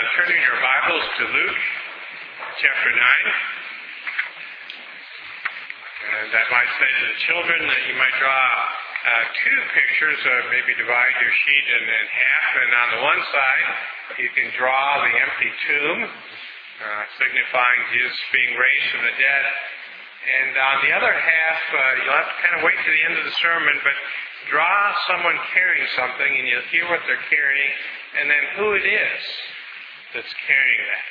turning your Bibles to Luke chapter 9. And I might say to the children that you might draw two pictures, maybe divide your sheet in half. And on the one side, you can draw the empty tomb, signifying Jesus being raised from the dead. And on the other half, you'll have to kind of wait to the end of the sermon, but draw someone carrying something, and you'll hear what they're carrying, and then who it is that's carrying that.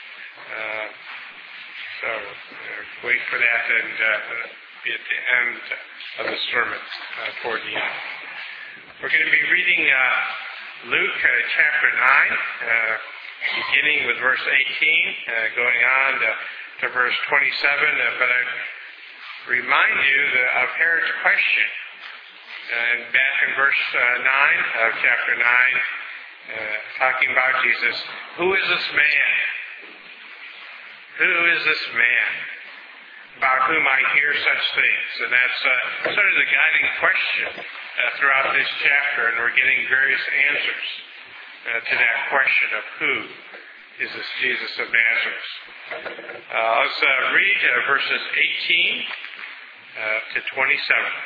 So wait for that, and be at the end of the sermon, toward the end. We're going to be reading Luke chapter 9, beginning with verse 18, going on to verse 27. But I remind you of Herod's question. And back in verse 9 of chapter 9, talking about Jesus, who is this man? Who is this man about whom I hear such things? And that's sort of the guiding question throughout this chapter, and we're getting various answers to that question of who is this Jesus of Nazareth. Let's read verses 18 to 27.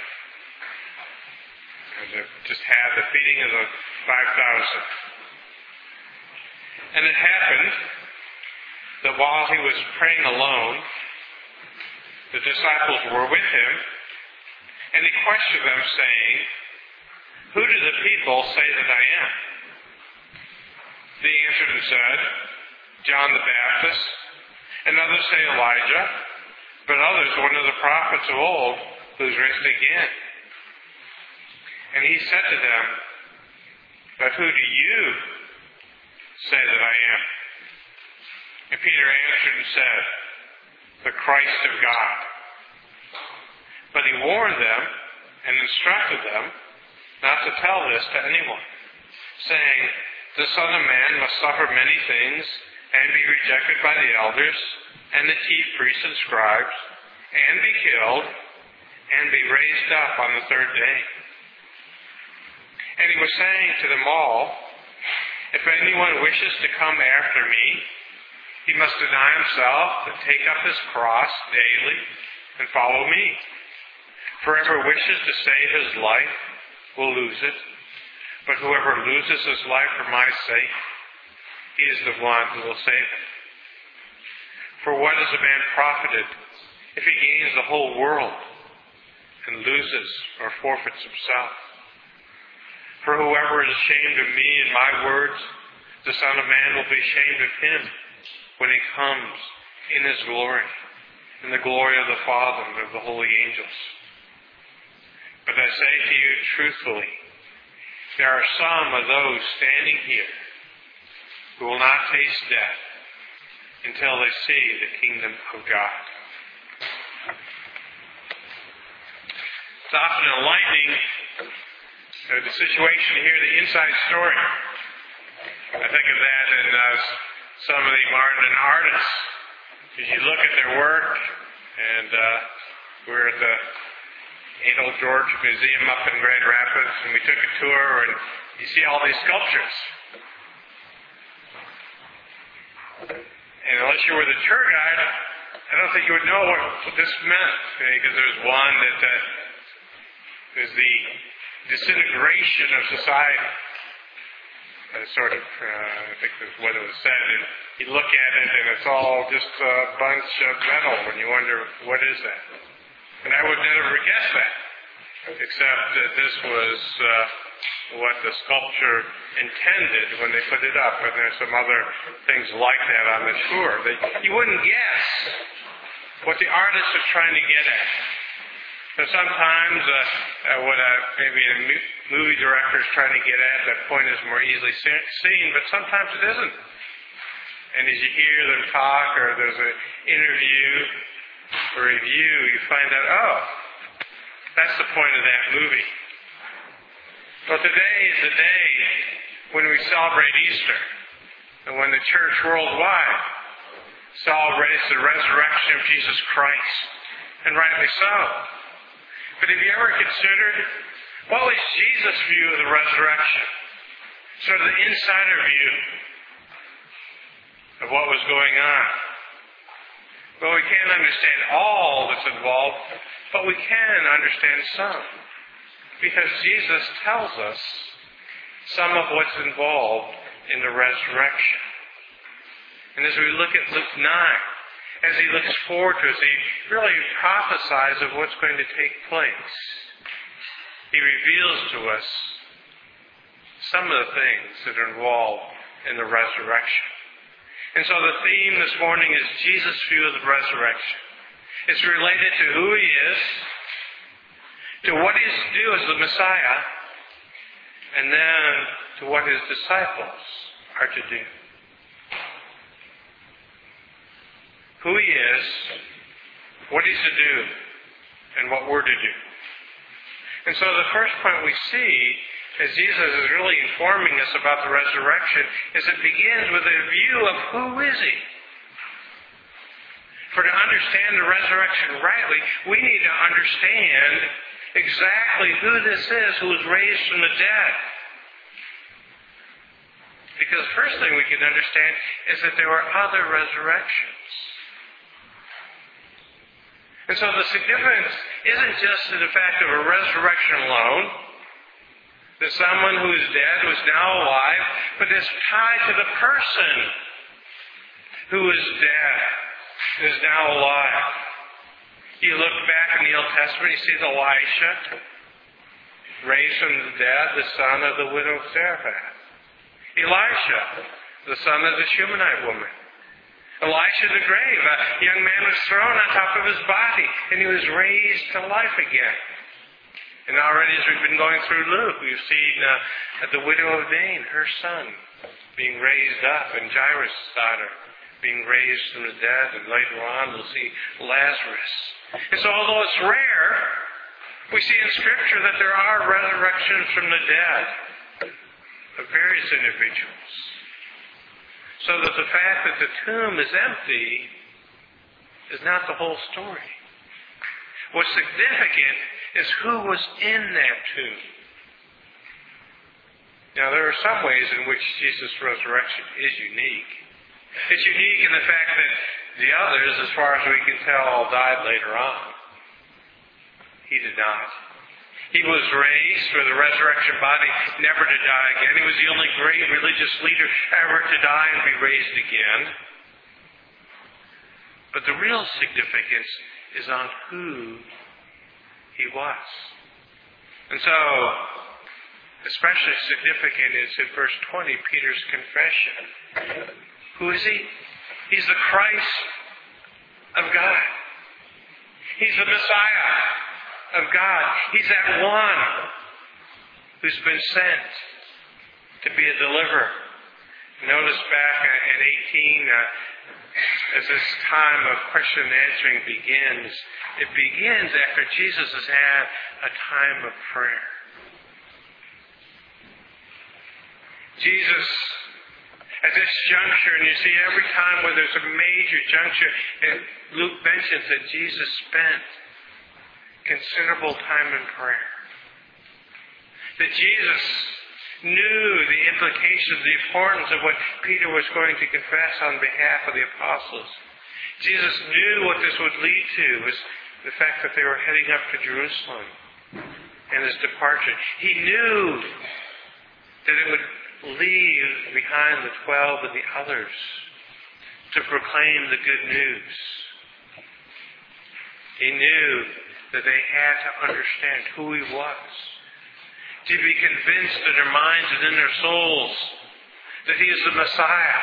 Just had the feeding of the 5,000. And it happened that while he was praying alone, the disciples were with him, and he questioned them, saying, who do the people say that I am? They answered and said, John the Baptist, and others say Elijah, but others one of the prophets of old who is risen again. And he said to them, but who do you say that I am? And Peter answered and said, the Christ of God. But he warned them and instructed them not to tell this to anyone, saying, the Son of Man must suffer many things and be rejected by the elders and the chief priests and scribes, and be killed, and be raised up on the third day. And he was saying to them all, if anyone wishes to come after me, he must deny himself and take up his cross daily and follow me. For whoever wishes to save his life will lose it, but whoever loses his life for my sake, he is the one who will save it. For what is a man profited if he gains the whole world and loses or forfeits himself? For whoever is ashamed of me and my words, the Son of Man will be ashamed of him when he comes in his glory, in the glory of the Father and of the holy angels. But I say to you truthfully, there are some of those standing here who will not taste death until they see the kingdom of God. It's often enlightening, the situation here, the inside story. I think of that in some of the modern artists. As you look at their work, and we're at the Adolf George Museum up in Grand Rapids, and we took a tour, and you see all these sculptures. And unless you were the tour guide, I don't think you would know what this meant, because there's one that is the disintegration of society. I think that's what it was said. And you look at it, and it's all just a bunch of metal, and you wonder, what is that? And I would never guess that, except that this was what the sculpture intended when they put it up. And there's some other things like that on the tour. You wouldn't guess what the artist is trying to get at. So sometimes what maybe a movie director is trying to get at, that point is more easily seen, but sometimes it isn't. And as you hear them talk, or there's an interview or review, you find out, oh, that's the point of that movie. Well, today is the day when we celebrate Easter, and when the church worldwide celebrates the resurrection of Jesus Christ, and rightly so. But have you ever considered, what was Jesus' view of the resurrection? Sort of the insider view. of what was going on. Well, we can't understand all that's involved, but we can understand some. Because Jesus tells us some of what's involved in the resurrection. And as we look at Luke 9, as he looks forward to us, he really prophesies of what's going to take place. He reveals to us some of the things that are involved in the resurrection. And so the theme this morning is Jesus' view of the resurrection. It's related to who he is, to what he is to do as the Messiah, and then to what his disciples are to do. Who he is, what he's to do, and what we're to do. And so the first point we see, as Jesus is really informing us about the resurrection, is it begins with a view of who is he. For to understand the resurrection rightly, we need to understand exactly who this is who was raised from the dead. Because the first thing we can understand is that there were other resurrections. And so the significance isn't just in the fact of a resurrection alone, that someone who is dead was now alive, but it's tied to the person who is dead, is now alive. You look back in the Old Testament, you see Elisha, raised from the dead, the son of the widow of Zarephath. Elisha, the son of the Shunammite woman. Elisha the grave, a young man was thrown on top of his body, and he was raised to life again. And already as we've been going through Luke, we've seen the widow of Nain, her son, being raised up, and Jairus' daughter being raised from the dead, and later on we'll see Lazarus. And so although it's rare, we see in Scripture that there are resurrections from the dead of various individuals. So that the fact that the tomb is empty is not the whole story. What's significant is who was in that tomb. Now, there are some ways in which Jesus' resurrection is unique. It's unique in the fact that the others, as far as we can tell, all died later on. He did not. He was raised for the resurrection body, never to die again. He was the only great religious leader ever to die and be raised again. But the real significance is on who he was. And so, especially significant is in verse 20, Peter's confession. Who is he? He's the Christ of God. He's the Messiah of God. He's that one who's been sent to be a deliverer. Notice back in 18, as this time of question and answering begins, it begins after Jesus has had a time of prayer. Jesus, at this juncture, and you see every time where there's a major juncture, and Luke mentions that Jesus spent considerable time in prayer. That Jesus knew the implications, the importance of what Peter was going to confess on behalf of the apostles. Jesus knew what this would lead to, was the fact that they were heading up to Jerusalem and his departure. He knew that it would leave behind the 12 and the others to proclaim the good news. He knew that they had to understand who he was, to be convinced in their minds and in their souls that he is the Messiah.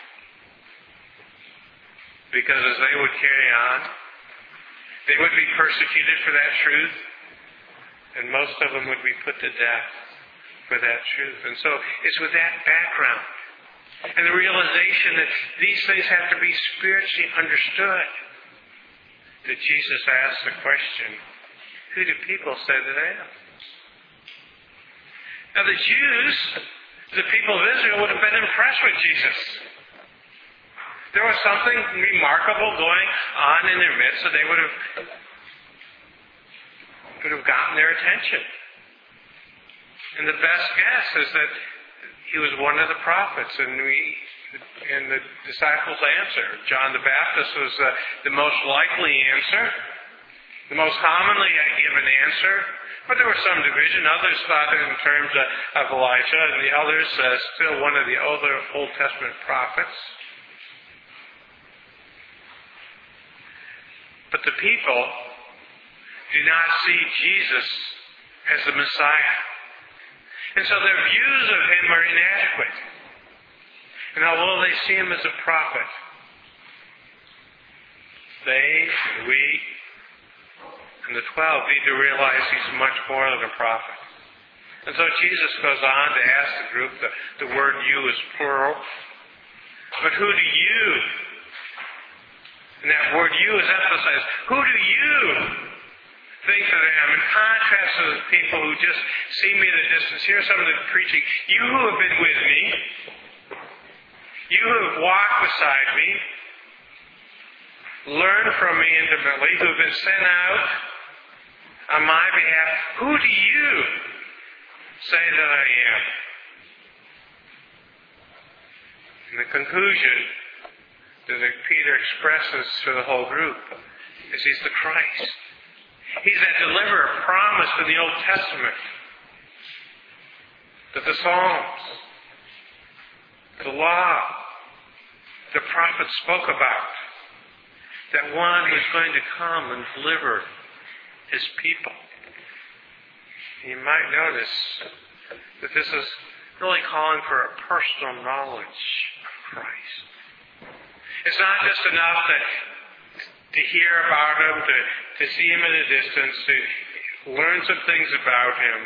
Because as they would carry on, they would be persecuted for that truth, and most of them would be put to death for that truth. And so it's with that background and the realization that these things have to be spiritually understood that Jesus asked the question, who do people say that I am? Now the Jews, the people of Israel, would have been impressed with Jesus. There was something remarkable going on in their midst, so they would have gotten their attention. And the best guess is that he was one of the prophets, and we And the disciples answer. John the Baptist was the most likely answer, the most commonly given answer. But there was some division. Others thought in terms of Elijah, and the others still one of the older Old Testament prophets. But the people do not see Jesus as the Messiah. And so their views of him are inadequate. And although they see him as a prophet, they, and we, and the 12 need to realize he's much more than a prophet. And so Jesus goes on to ask the group, the word you is plural, but who do you? And that word you is emphasized. Who do you think that I am? In contrast to the people who just see me at a distance, here's some of the preaching. You who have been with me, you who have walked beside me, learned from me intimately, who have been sent out on my behalf, who do you say that I am? And the conclusion that Peter expresses to the whole group is he's the Christ. He's that deliverer promised in the Old Testament, that the Psalms, the law, the prophets spoke about. That one who's going to come and deliver his people. You might notice that this is really calling for a personal knowledge of Christ. It's not just enough to hear about him, to see him at a distance, to learn some things about him,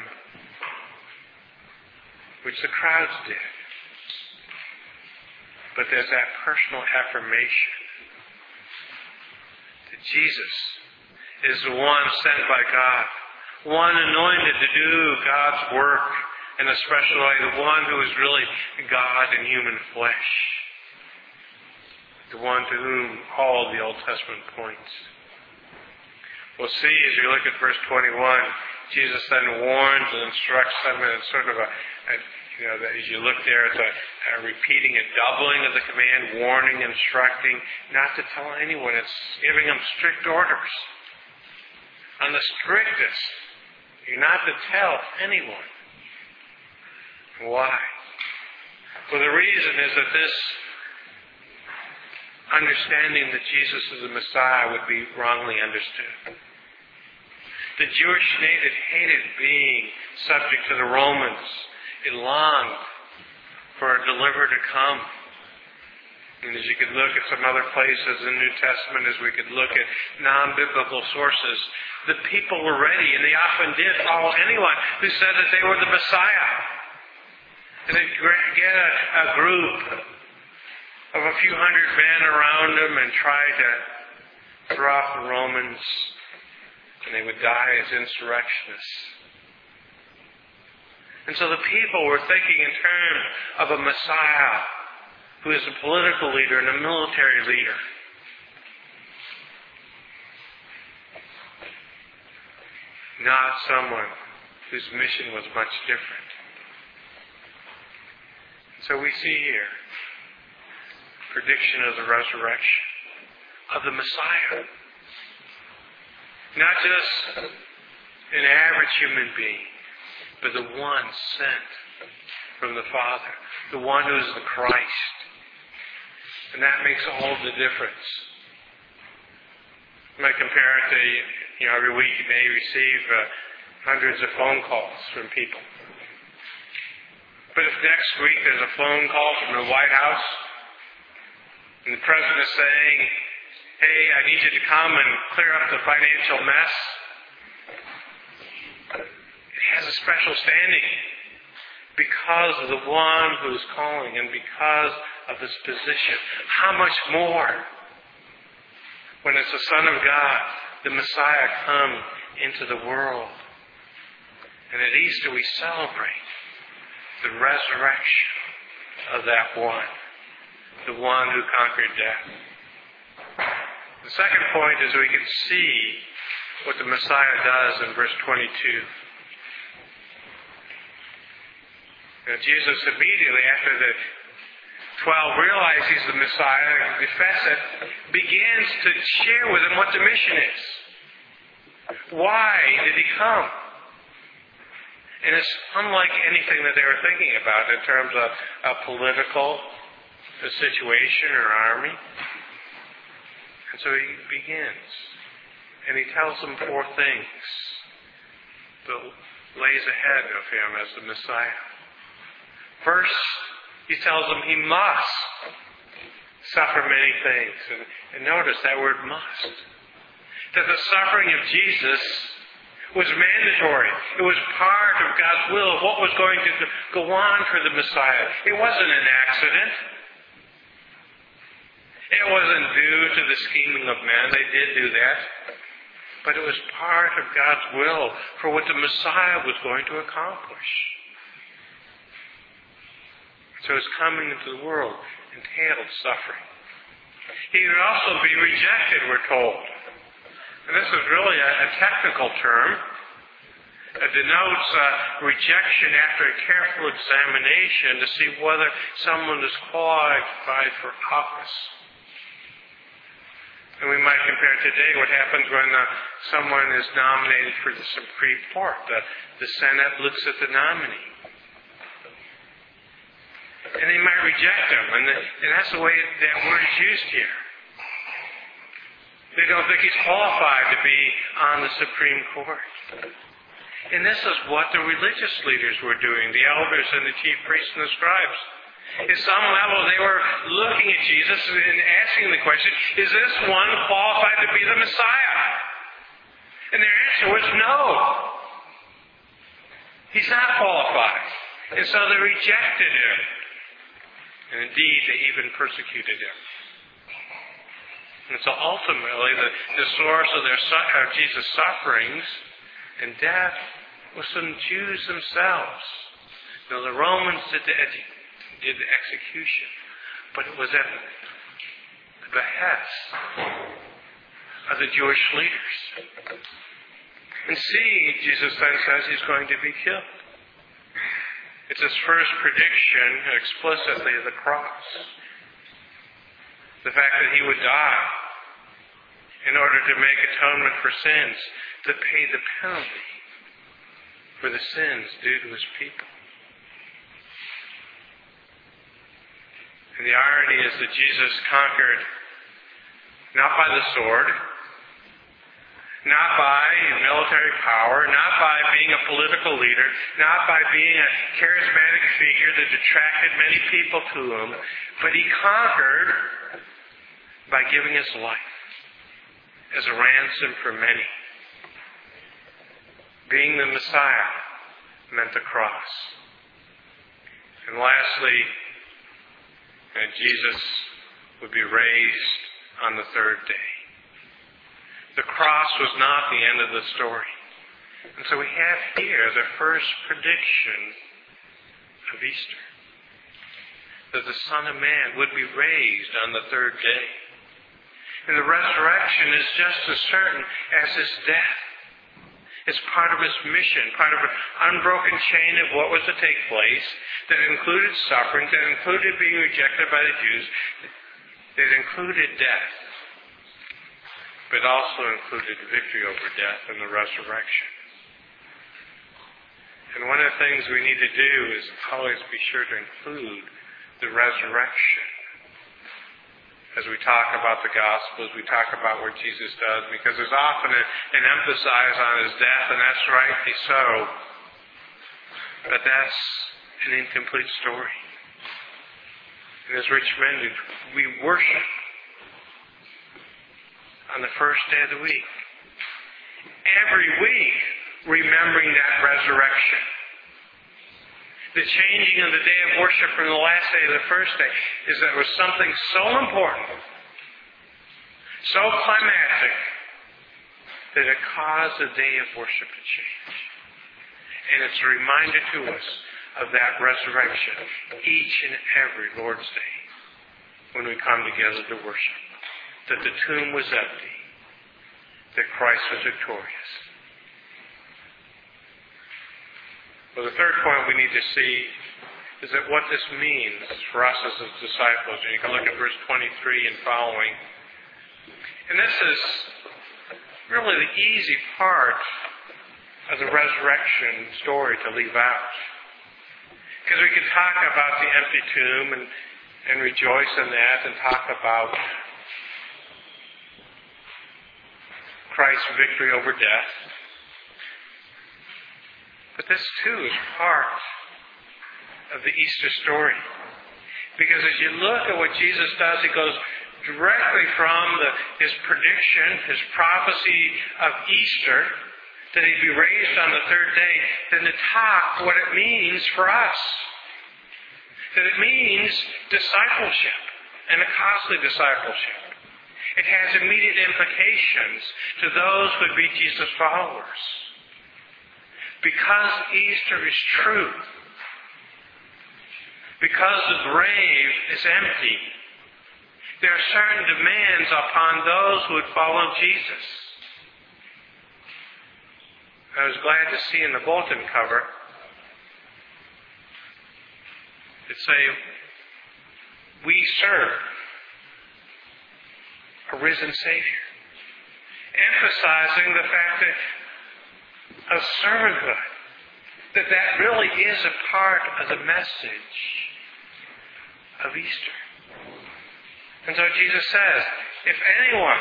which the crowds did. But there's that personal affirmation that Jesus is the one sent by God, one anointed to do God's work in a special way, the one who is really God in human flesh, the one to whom all the Old Testament points. We'll see as you look at verse 21, Jesus then warns and instructs them, and it's sort of as you look there, it's a repeating, a doubling of the command, warning, instructing, not to tell anyone. It's giving them strict orders. On the strictest, you're not to tell anyone. Why? Well, the reason is that this understanding that Jesus is the Messiah would be wrongly understood. The Jewish nation hated being subject to the Romans. It longed for a deliverer to come. And as you could look at some other places in the New Testament, as we could look at non-biblical sources, the people were ready, and they often did follow anyone who said that they were the Messiah. And they'd get a group of a few hundred men around them and try to throw off the Romans, and they would die as insurrectionists. And so the people were thinking in terms of a Messiah who is a political leader and a military leader. Not someone whose mission was much different. So we see here prediction of the resurrection of the Messiah. Not just an average human being, but the one sent from the Father, the one who is the Christ. And that makes all the difference. You might compare it to, every week you may receive hundreds of phone calls from people. But if next week there's a phone call from the White House, and the President is saying, hey, I need you to come and clear up the financial mess, it has a special standing because of the one who is calling and because of his position. How much more when it's the Son of God, the Messiah, come into the world. And at Easter we celebrate the resurrection of that one, the one who conquered death. The second point is we can see what the Messiah does in verse 22. Now, Jesus immediately after the 12 realize he's the Messiah, confess it, begins to share with them what the mission is. Why did he come? And it's unlike anything that they were thinking about in terms of a political situation or army. And so he begins. And he tells them 4 things that lays ahead of him as the Messiah. First, he tells them he must suffer many things. And notice that word must. That the suffering of Jesus was mandatory. It was part of God's will of what was going to go on for the Messiah. It wasn't an accident. It wasn't due to the scheming of men. They did do that. But it was part of God's will for what the Messiah was going to accomplish. So his coming into the world entailed suffering. He would also be rejected, we're told. And this is really a technical term. It denotes rejection after a careful examination to see whether someone is qualified for office. And we might compare today what happens when someone is nominated for the Supreme Court. The Senate looks at the nominee. And they might reject him. And that's the way that word is used here. They don't think he's qualified to be on the Supreme Court. And this is what the religious leaders were doing, the elders and the chief priests and the scribes. At some level, they were looking at Jesus and asking the question, is this one qualified to be the Messiah? And their answer was no. He's not qualified. And so they rejected him. And indeed, they even persecuted him. And so ultimately, the source of Jesus' sufferings and death was some Jews themselves. Now, the Romans did the execution, but it was at the behest of the Jewish leaders. And see, Jesus then says he's going to be killed. It's his first prediction explicitly of the cross. The fact that he would die in order to make atonement for sins, to pay the penalty for the sins due to his people. And the irony is that Jesus conquered not by the sword, not by military power, not by being a political leader, not by being a charismatic figure that attracted many people to him, but he conquered by giving his life as a ransom for many. Being the Messiah meant the cross. And lastly, Jesus would be raised on the 3rd day. The cross was not the end of the story. And so we have here the first prediction of Easter. That the Son of Man would be raised on the 3rd day. And the resurrection is just as certain as his death. It's part of his mission, part of an unbroken chain of what was to take place that included suffering, that included being rejected by the Jews, that included death, but also included victory over death and the resurrection. And one of the things we need to do is always be sure to include the resurrection as we talk about the gospel, as we talk about what Jesus does, because there's often an emphasis on his death, and that's rightly so. But that's an incomplete story. And as Rich mentioned, we worship on the first day of the week. Every week, remembering that resurrection. The changing of the day of worship from the last day to the first day is that it was something so important, so climactic, that it caused the day of worship to change. And it's a reminder to us of that resurrection each and every Lord's Day when we come together to worship. That the tomb was empty, that Christ was victorious. Well, the third point we need to see is that what this means for us as his disciples. And you can look at verse 23 and following. And this is really the easy part of the resurrection story to leave out. Because we could talk about the empty tomb and rejoice in that and talk about Christ's victory over death. But this too is part of the Easter story. Because as you look at what Jesus does, he goes directly from his prediction, his prophecy of Easter, that he'd be raised on the third day, then to talk what it means for us. That it means discipleship, and a costly discipleship. It has immediate implications to those who would be Jesus' followers. Because Easter is true, because the grave is empty, there are certain demands upon those who would follow Jesus. I was glad to see in the bulletin cover it say, "We serve a risen Savior," emphasizing the fact that of servanthood, that really is a part of the message of Easter. And so Jesus says, if anyone,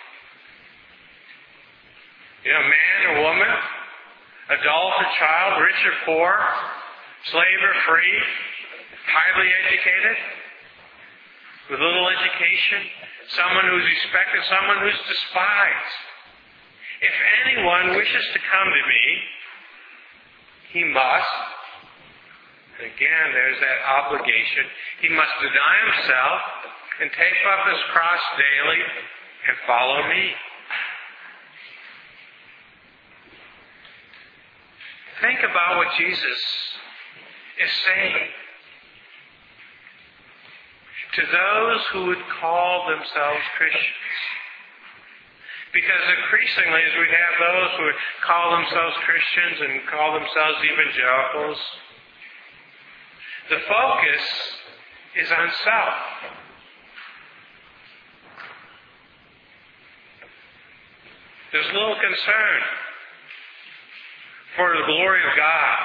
man or woman, adult or child, rich or poor, slave or free, highly educated, with little education, someone who's respected, someone who's despised, if anyone wishes to come to me, he must, and again there's that obligation, he must deny himself and take up his cross daily and follow me. Think about what Jesus is saying to those who would call themselves Christians. Because increasingly, as we have those who would call themselves Christians and call themselves evangelicals, the focus is on self. There's little concern for the glory of God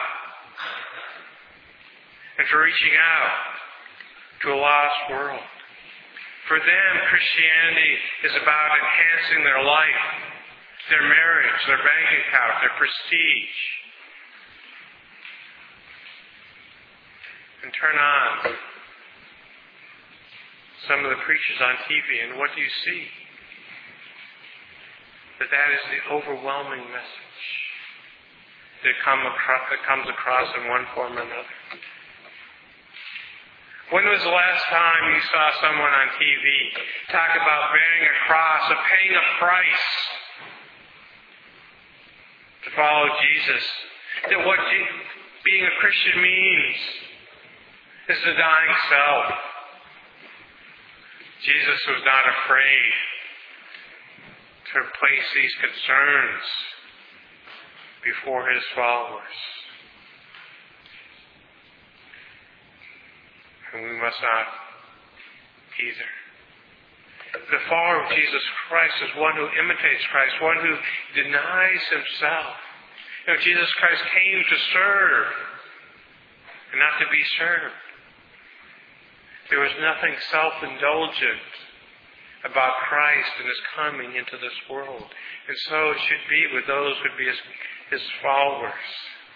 and for reaching out to a lost world. For them, Christianity is about enhancing their life, their marriage, their bank account, their prestige. And turn on some of the preachers on TV, and what do you see? That is the overwhelming message that comes across in one form or another. When was the last time you saw someone on TV talk about bearing a cross, of paying a price to follow Jesus? That what being a Christian means is denying self. Jesus was not afraid to place these concerns before his followers. And we must not either. The follower of Jesus Christ is one who imitates Christ, one who denies himself. Jesus Christ came to serve and not to be served. There was nothing self-indulgent about Christ and his coming into this world. And so it should be with those who would be his followers.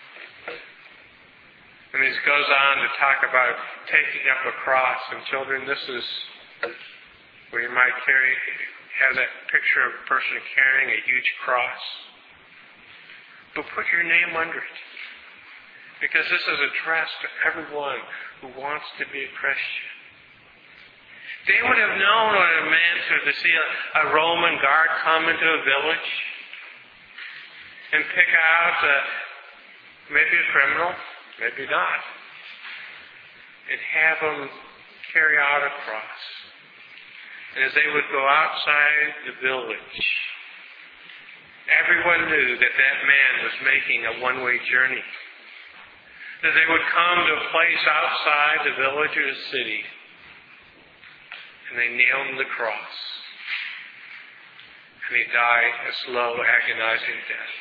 And he goes on to talk about taking up a cross. And children, this is where you might have that picture of a person carrying a huge cross. But put your name under it. Because this is addressed to everyone who wants to be a Christian. They would have known what it meant to see a Roman guard come into a village and pick out maybe a criminal, maybe not, and have them carry out a cross. And as they would go outside the village, everyone knew that that man was making a one-way journey. that they would come to a place outside the village or the city, and they nailed him to the cross. And he died a slow, agonizing death.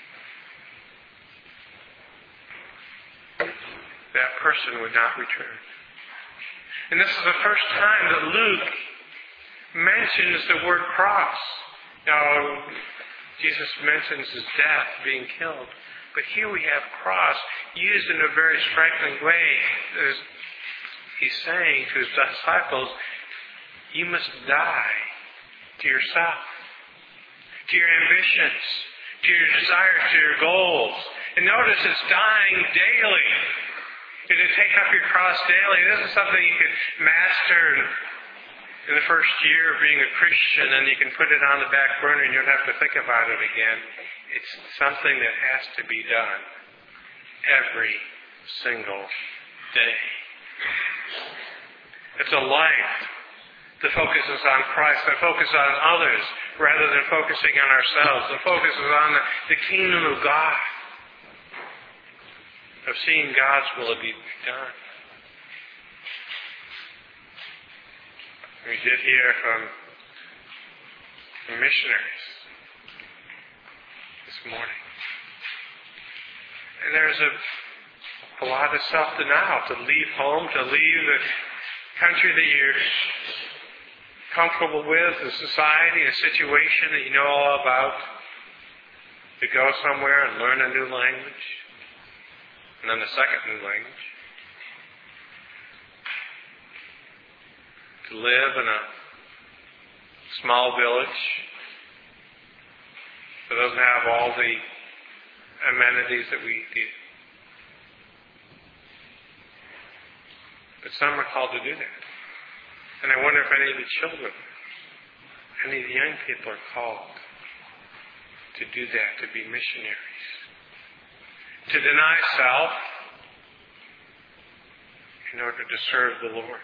That person would not return. And this is the first time that Luke mentions the word cross. Now, Jesus mentions his death, being killed. But here we have cross used in a very striking way. He's saying to his disciples, you must die to yourself, to your ambitions, to your desires, to your goals. And notice it's dying daily. To take up your cross daily. This is something you can master in the first year of being a Christian, and you can put it on the back burner and you don't have to think about it again. It's something that has to be done every single day. It's a life that focuses on Christ, that focuses on others rather than focusing on ourselves, that focuses on the kingdom of God, of seeing God's will be done. We did hear from missionaries this morning. And there's a lot of self-denial to leave home, to leave the country that you're comfortable with, the society, a situation that you know all about, to go somewhere and learn a new language, and then a second new language, to live in a small village that doesn't have all the amenities that we do. But some are called to do that. And I wonder if any of the children, any of the young people are called to do that, to be missionaries. To deny self in order to serve the Lord.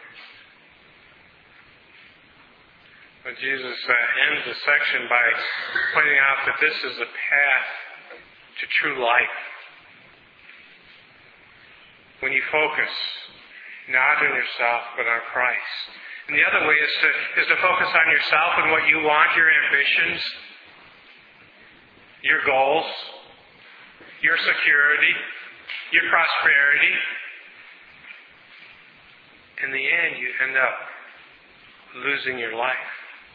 But Jesus ends the section by pointing out that this is the path to true life. When you focus not on yourself, but on Christ. And the other way is to focus on yourself and what you want, your ambitions, your goals, your security, your prosperity. In the end, you end up losing your life.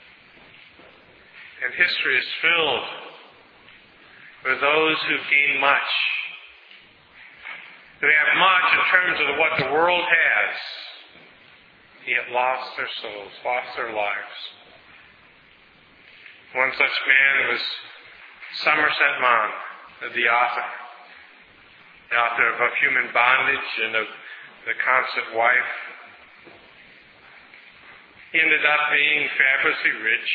And history is filled with those who've gained much. They have much in terms of what the world has, yet lost their souls, lost their lives. One such man was Somerset Maugham, the author of Human Bondage and of The Constant Wife. He ended up being fabulously rich,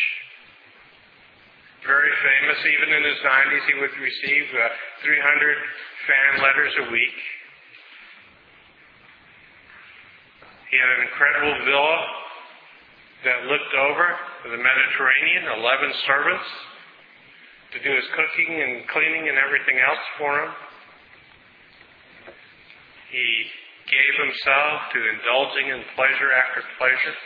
very famous. Even in his 90s, he would receive 300 fan letters a week. He had an incredible villa that looked over the Mediterranean, 11 servants to do his cooking and cleaning and everything else for him. He gave himself to indulging in pleasure after pleasure.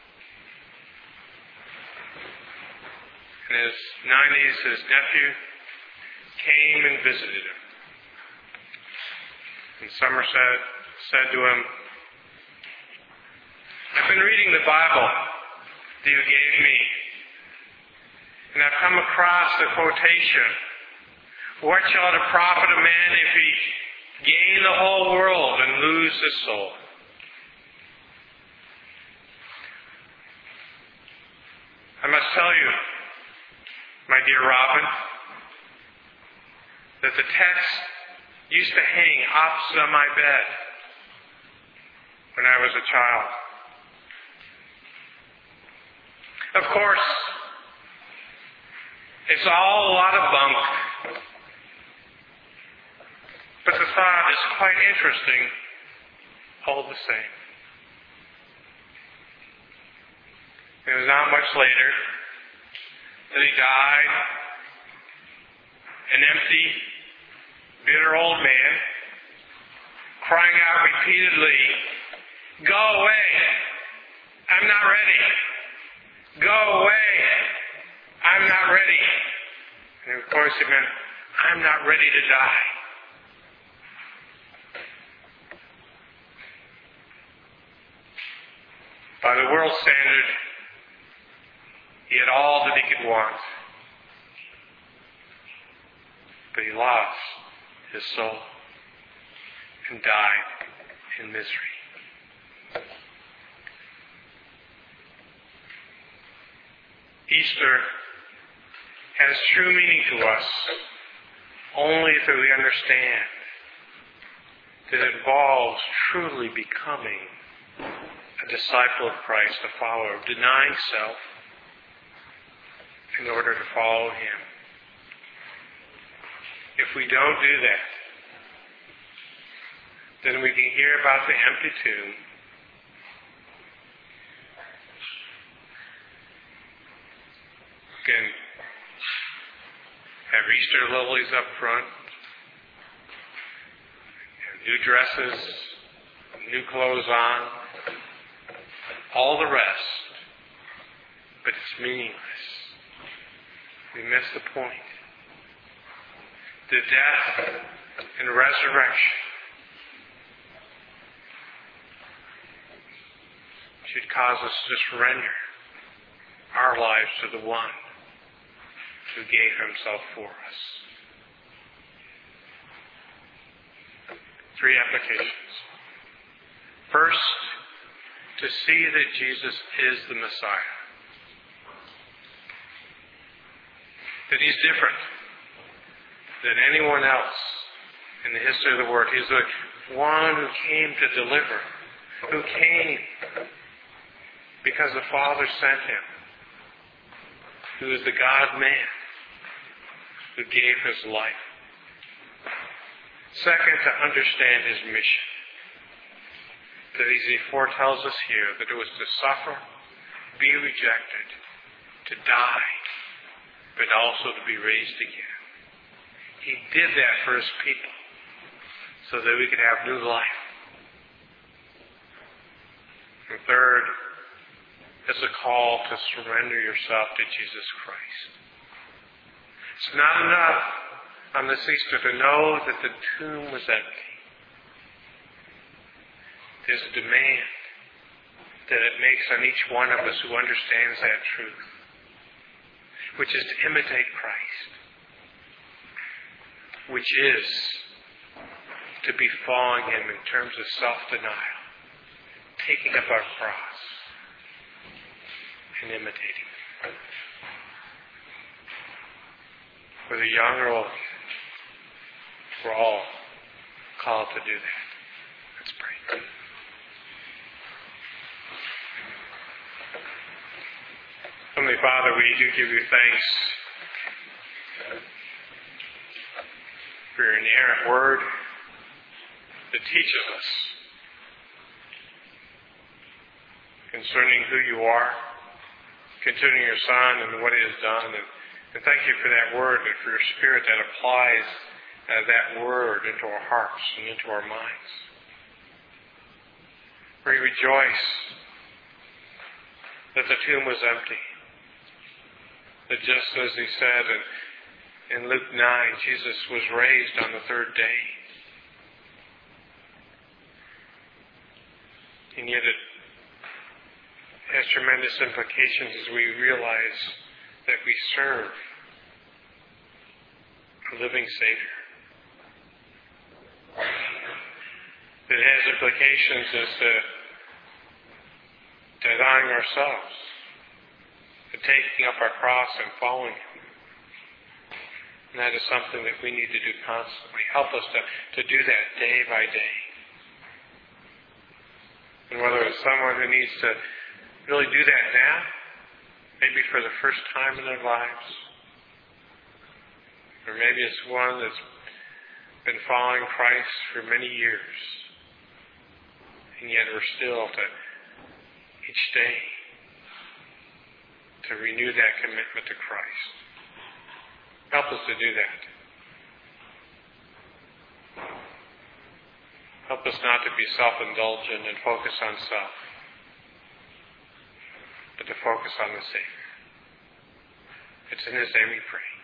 In his 90s, his nephew came and visited him. And Somerset said to him, I've been reading the Bible that you gave me, and I've come across the quotation, what shall it profit a man if he gain the whole world and lose his soul? I must tell you, my dear Robin, that the text used to hang opposite on my bed when I was a child. Of course, it's all a lot of bunk, but the thought is quite interesting all the same. It was not much later that he died, an empty, bitter old man, crying out repeatedly, "Go away! I'm not ready! Go away! I'm not ready!" And of course it meant, "I'm not ready to die." By the world's standard, he had all that he could want. But he lost his soul and died in misery. Easter has true meaning to us only if we understand that it involves truly becoming a disciple of Christ, a follower, denying self in order to follow him. If we don't do that, then we can hear about the empty tomb, can have Easter lilies up front, have new dresses, new clothes on, all the rest, but it's meaningless. We miss the point. The death and resurrection should cause us to surrender our lives to the one who gave himself for us. 3 applications. First, to see that Jesus is the Messiah. That he's different than anyone else in the history of the world. He's the one who came to deliver, who came because the Father sent him, who is the God-man, who gave his life. Second, to understand his mission. That as he foretells us here, that it was to suffer, be rejected, to die, but also to be raised again. He did that for his people so that we could have new life. And third, is a call to surrender yourself to Jesus Christ. It's not enough on this Easter to know that the tomb was empty. There's a demand that it makes on each one of us who understands that truth, which is to imitate Christ, which is to be following him in terms of self-denial, taking up our cross, and imitating him. Whether young or old, we're all called to do that. Let's pray. Heavenly Father, we do give you thanks for your inerrant word that teaches us concerning who you are, concerning your Son and what he has done. And thank you for that word and for your Spirit that applies that word into our hearts and into our minds. We rejoice that the tomb was empty. That just as he said in Luke 9, Jesus was raised on the third day. And yet it has tremendous implications as we realize that we serve a living Savior. It has implications as to denying ourselves, to taking up our cross and following him. And that is something that we need to do constantly. Help us to do that day by day. And whether it's someone who needs to really do that now, maybe for the first time in their lives, or maybe it's one that's been following Christ for many years, and yet we're still to each day to renew that commitment to Christ. Help us to do that. Help us not to be self-indulgent and focus on self, but to focus on the Savior. It's in His name we pray.